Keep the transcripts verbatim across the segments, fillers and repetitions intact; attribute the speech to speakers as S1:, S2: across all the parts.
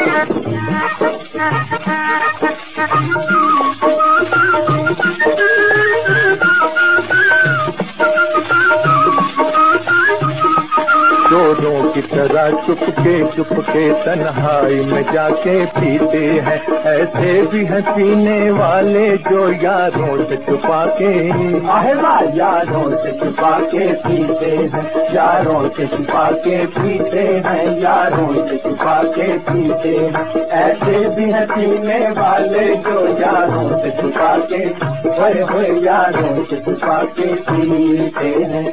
S1: चोरों की तरह चुपके चुपके तन्हाई में जाके पीते हैं, ऐसे भी हैं पीने वाले जो यारों से छुपा के, यारों से छुपा के पीते हैं, यारों से छुपा के पीते हैं, यारों से छुपा के पीते हैं, ऐसे भी हैं पीने वाले जो यारों से छुपा के, होए होए यारों से छुपा के पीते हैं।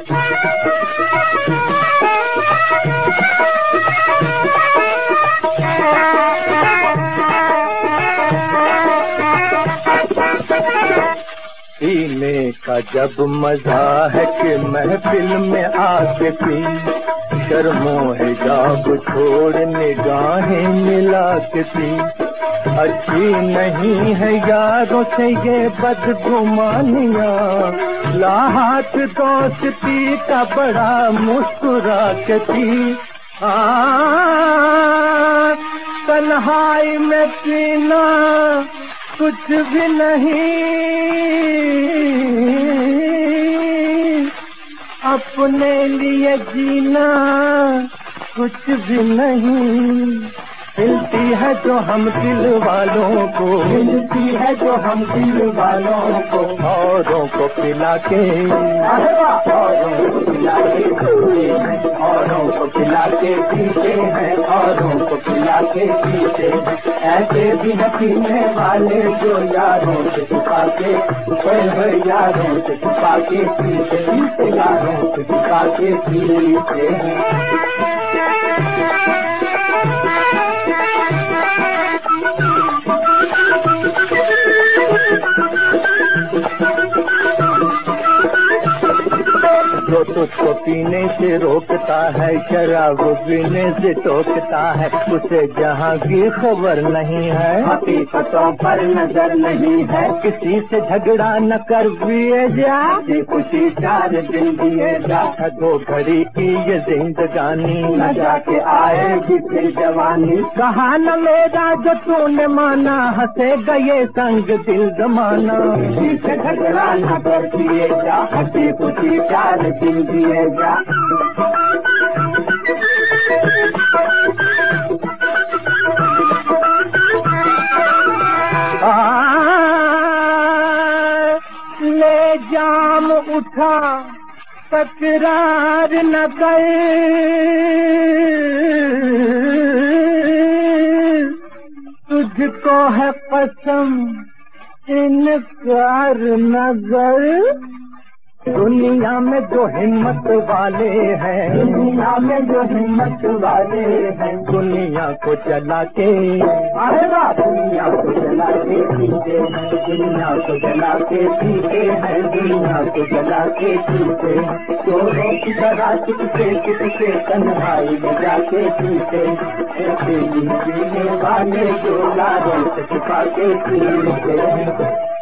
S1: पीने का जब मजा है कि महफिल में आके पी, शर्मो हिजाब छोड़ निगाहें मिला के पी, अच्छी नहीं है यारों से ये बदगुमानियाँ, ला हाथ दोस्ती का बड़ा मुस्कुरा के पी, तन्हाई में पीना कुछ भी नहीं, अपने लिए जीना कुछ भी नहीं, मिलती है जो हम दिल वालों को, मिलती है जो हम दिल वालों को, औरों को पिला के, औरों को पिला के पीते हैं, औरों को पिला के पीते हैं, औरों को पिला के पीते हैं, ऐसे भी न पीने वाले जो यारों से छुपा के, यारों से छुपा के पीते, यारों से छुपा के पीते हैं। जो तुझको पीने से रोकता है, शराब पीने से टोकता है, उसे जहाँ की खबर नहीं है, हकीकतों पर नजर नहीं है, किसी से झगड़ा न कर पिए जा, खुशी चार दिन दिए जा, दो घड़ी की ये जिंदगानी न जाके आएगी फिर जवानी, कहा न मेरा जो तूने माना, हंसे गए संग दिल जमाना, किसी से झगड़ा न कर पिए जा, हंसी खुशी चार दिन दिए जा। ले जाम उठा तकरार न कर, तुझको है कसम इनकार न कर, दुनिया में जो हिम्मत वाले हैं, दुनिया में जो हिम्मत वाले हैं, दुनिया को जला के, दुनिया को जला के पीते हैं, दुनिया को जला के पीते हैं, दुनिया को जला के पीते हैं, चोरों की तरह चुपके चुपके तन्हाई में जाके पीते, ऐसे ही पीने वाले जो यारों से छुपा के पीते हैं।